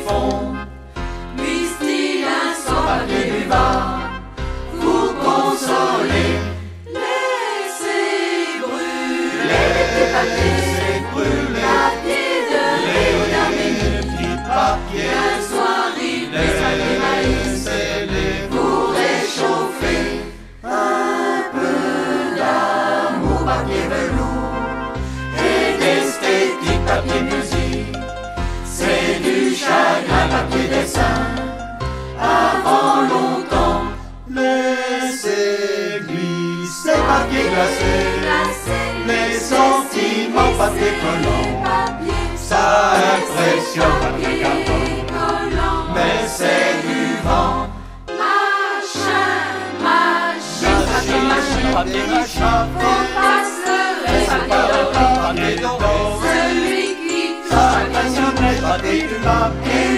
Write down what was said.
fonds. Puisse-t-il un sang papier buvard vous consoler? Laissez brûler les petits papiers, laissez brûler papier de Léo d'Arménie, papier un soir il baissa des maïs pour réchauffer un peu d'amour, papier velours et d'esthétique, papier musique. C'est du chagrin, papier dessin. Avant longtemps, laissez glisser papier glacé, les sentiments, papier collant. Ça impressionne, papier carton, mais c'est du vent. Papier machin, papier d'or, celui qui touche à passionné, papier du papier.